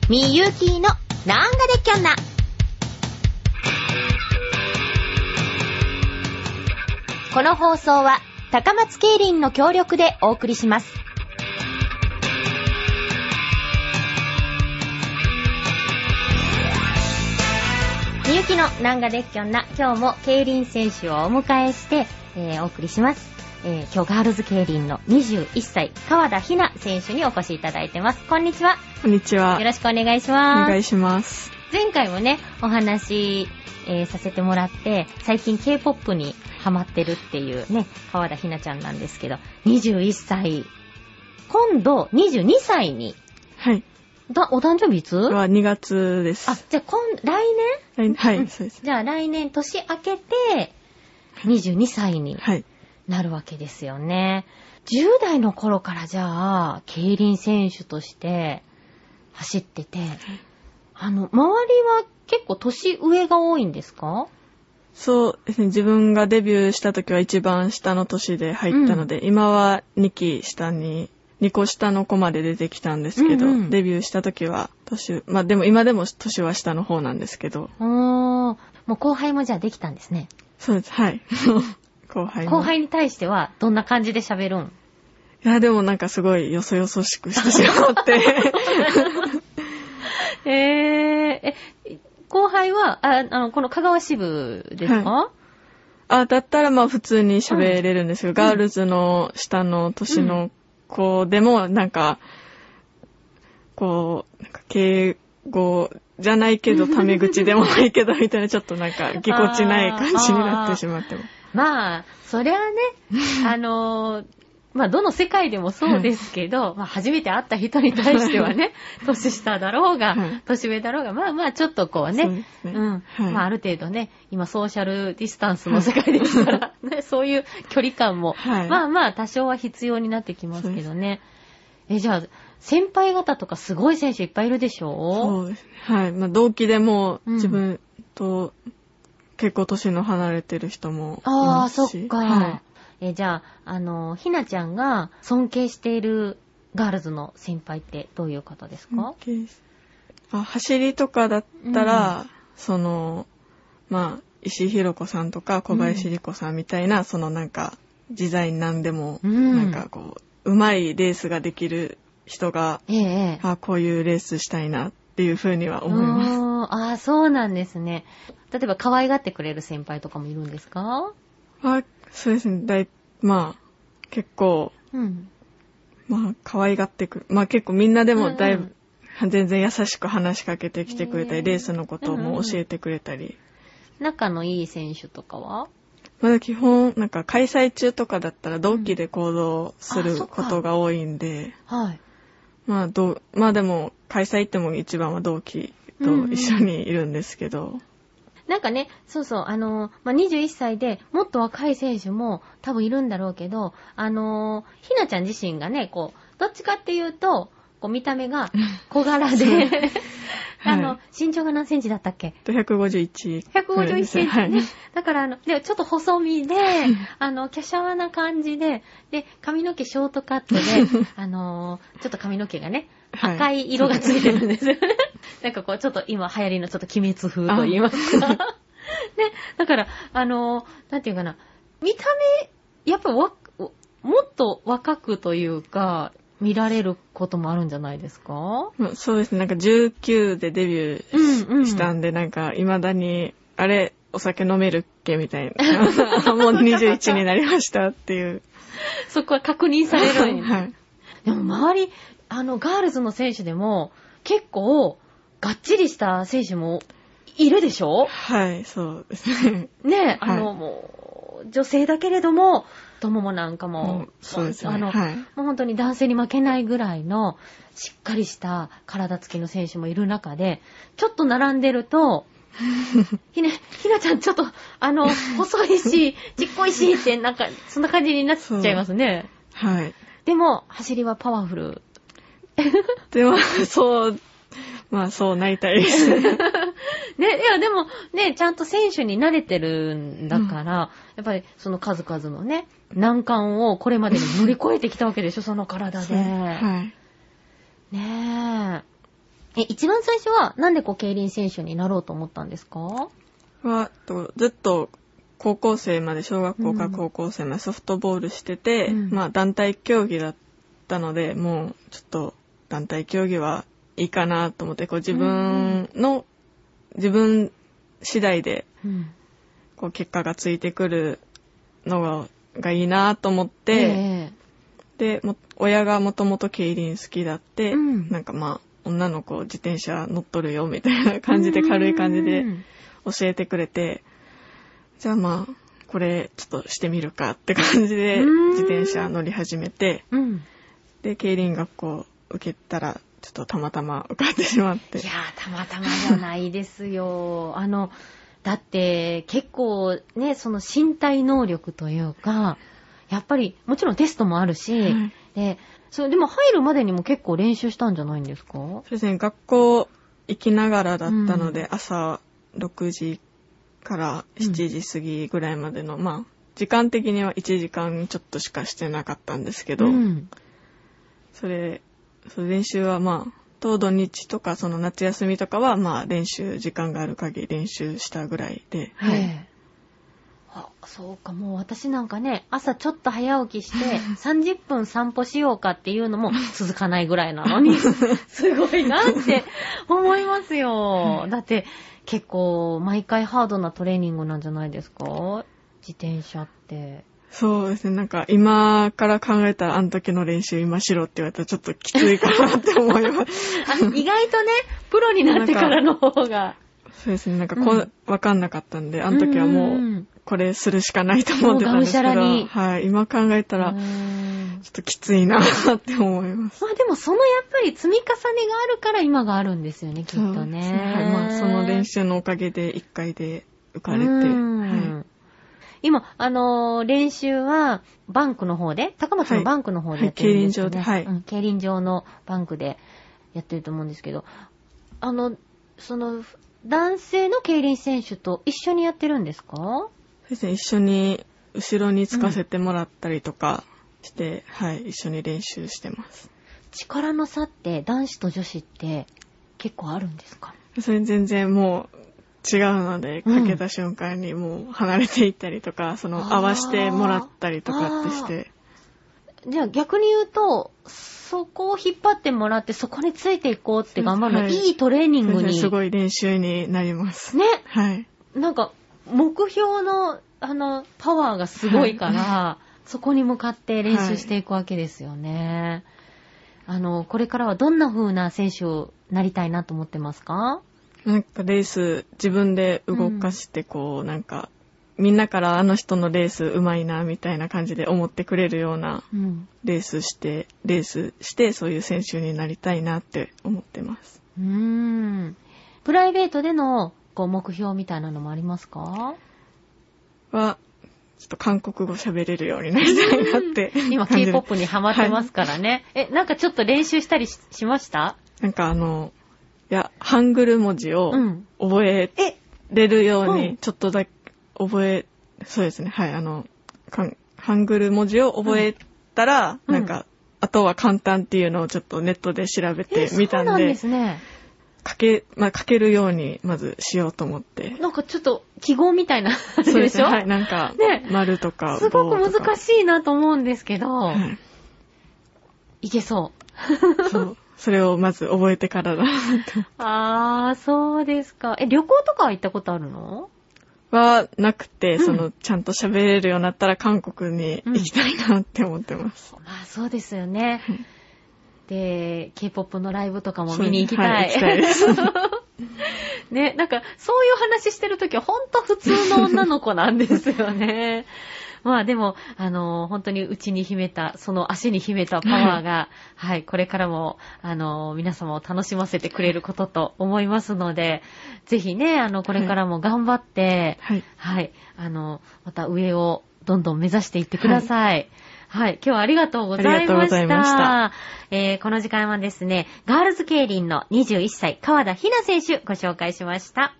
みゆきのなんができょんな。この放送は高松競輪の協力でお送りします。みゆきのなんができょんな。今日も競輪選手をお迎えして、お送りします。今日ガールズ競輪の21歳川田ひな選手にお越しいただいてます。こんにちは。 こんにちは。 よろしくお願いします。 お願いします。 前回もねお話、させてもらって最近 K-POP にハマってるっていうね川田ひなちゃんなんですけど、21歳今度22歳に、 はい、 お誕生日いつは2月です。 あ、じゃあ来年、 はい、 うん、 そうです。 じゃあ来年年明けて22歳になるわけですよね。10代の頃からじゃあ競輪選手として走ってて、周りは結構年上が多いんですか？ そうですね。自分がデビューした時は一番下の年で入ったので、今は2個下の子まで出てきたんですけど、デビューした時はでも今でも年は下の方なんですけど。 もう後輩もじゃあできたんですね。 そうです。はい。後輩に対してはどんな感じで喋るん？ いや、でもなんかすごいよそよそしくしてしまって。 後輩はこの香川支部ですか？ はい、だったら普通に喋れるんですけど、ガールズの下の年の子でもなんか、敬語じゃないけどタメ口でもないけどみたいな、ちょっとなんかぎこちない感じになってしまっても。 それはね、どの世界でもそうですけど、初めて会った人に対してはね、年下だろうが、年上だろうが、ちょっとこうね、ある程度ね、今ソーシャルディスタンスの世界ですから、ね、そういう距離感も、多少は必要になってきますけどね。じゃあ、先輩方とかすごい選手いっぱいいるでしょ？ そうです。はい。同期でも自分と結構年の離れてる人もいますし。 そっか。はい、じゃあ、ひなちゃんが尊敬しているガールズの先輩ってどういう方ですか？ 走りとかだったら、石井宏子さんとか小林莉子さんみたいな、なんか、自在なんでも、なんかうまいレースができる人が、こういうレースしたいなっていうふうには思います。 そうなんですね。例えば可愛がってくれる先輩とかもいるんですか？ そうですね。結構、可愛がってくる。結構みんなでも全然優しく話しかけてきてくれたり、レースのことも教えてくれたり。 仲のいい選手とかは？ 基本、なんか開催中とかだったら同期で行動することが多いんで、でも開催行っても一番は同期と一緒にいるんですけど、 なんかね、21歳でもっと若い選手も多分いるんだろうけど、ひなちゃん自身がね、どっちかっていうと、見た目が小柄で、身長が何センチだったっけ ？151。 151センチね。だからで、ちょっと細身で、華奢な感じで、髪の毛ショートカットで、ちょっと髪の毛がね、赤い色がついてるんですよね。なんかちょっと今流行りのちょっと鬼滅風と言いますか。ね、だから、なんていうかな、見た目、やっぱもっと若くというか、見られることもあるんじゃないですか？ そうですね。なんか19でデビューしたんで、なんか未だに、お酒飲めるっけみたいな。もう21になりましたっていう。 そこは確認されるんです。 はい。 でも周り、ガールズの選手でも結構がっちりした選手もいるでしょ？ はい、そうですね。 ね、もう女性だけれども、友もなんかも、 そうですね。 もう本当に男性に負けないぐらいのしっかりした体つきの選手もいる中で、ちょっと並んでると、ひなちゃんちょっと、細いし、ちっこいしって、なんか、そんな感じになっちゃいますね。 はい。 でも、走りはパワフル。 でも、そうなりたいです。 ね、いや、でも、ね、ちゃんと選手に慣れてるんだから、やっぱりその数々のね、難関をこれまでに乗り越えてきたわけでしょ、その体で。 はい。 ねえ。 一番最初はなんで競輪選手になろうと思ったんですか？ ずっと高校生まで、小学校から高校生までソフトボールしてて、まあ団体競技だったので、もうちょっと団体競技はいいかなと思って、自分次第で、結果がついてくるのがいいなと思って、で、親がもともと競輪好きだって、なんかまあ、女の子自転車乗っとるよみたいな感じで、軽い感じで教えてくれて、じゃあまあ、これちょっとしてみるかって感じで自転車乗り始めて、で、競輪学校受けたら、ちょっとたまたま受かってしまって。 いやー、たまたまじゃないですよ。だって結構ね、その身体能力というか、やっぱりもちろんテストもあるし、でも入るまでにも結構練習したんじゃないんですか？ そうですね、学校行きながらだったので、朝6時から7時過ぎぐらいまでの、まあ、時間的には1時間ちょっとしかしてなかったんですけど、それ練習はまあ、土日とかその夏休みとかはまあ練習、時間がある限り練習したぐらいで、 そうか、もう私なんかね、朝ちょっと早起きして30分散歩しようかっていうのも続かないぐらいなのに、すごいなって思いますよ。だって結構毎回ハードなトレーニングなんじゃないですか？自転車って。 そうですね、なんか今から考えたらあの時の練習今しろって言われたらちょっときついかなって思います。 意外とね、プロになってからの方が。 そうですね、なんかわかんなかったんで、あの時はもうこれするしかないと思ってたんですけど、はい、今考えたらちょっときついなって思います。 まあでもそのやっぱり積み重ねがあるから今があるんですよね、きっとね。 はい、まあその練習のおかげで1回で受かれて、 今、練習はバンクの方で、高松のバンクの方でやってるんですよね。 競輪場で、 競輪場のバンクでやってると思うんですけど、その男性の競輪選手と一緒にやってるんですか？ そうですね、一緒に後ろにつかせてもらったりとかして、一緒に練習してます。 力の差って男子と女子って結構あるんですか？ それ全然もう違うので、かけた瞬間にもう離れていったりとか、合わせてもらったりとかってして。 じゃあ逆に言うと、そこを引っ張ってもらってそこについていこうって頑張るの、いいトレーニングに。 すごい練習になります。 ね。 はい。 なんか、目標の、パワーがすごいから、そこに向かって練習していくわけですよね。これからはどんな風な選手をなりたいなと思ってますか？ なんかレース自分で動かしてなんかみんなからあの人のレースうまいなみたいな感じで思ってくれるようなレースしてそういう選手になりたいなって思ってます。 プライベートでの目標みたいなのもありますか？ ちょっと韓国語喋れるようになりたいなって今 K-POP にハマってますからね。なんかちょっと練習したり しました？ なんかハングル文字を覚えれるように、ちょっとだけそうですね、はい、ハングル文字を覚えたら、なんか、あとは簡単っていうのをちょっとネットで調べてみたんで、そうなんですね。書けるようにまずしようと思って。 なんかちょっと記号みたいなあれでしょ？ そうですね、はい、なんか、丸とかすごく難しいなと思うんですけど、いけそう。 そう。それをまず覚えてからだ。 そうですか。旅行とかは行ったことあるの？ はなくて、ちゃんと喋れるようになったら韓国に行きたいなって思ってます。 まあそうですよね。で、K-POP のライブとかも見に行きたい。 行きたいです。 ね、なんかそういう話してるときは本当普通の女の子なんですよね。まあでも、本当に内に秘めた、その足に秘めたパワーが、はい、これからも、皆様を楽しませてくれることと思いますので、ぜひね、これからも頑張って、はい、また上をどんどん目指していってください。はい、今日はありがとうございました。ありがとうございました。この時間はですね、ガールズ競輪の21歳、川田ひな選手ご紹介しました。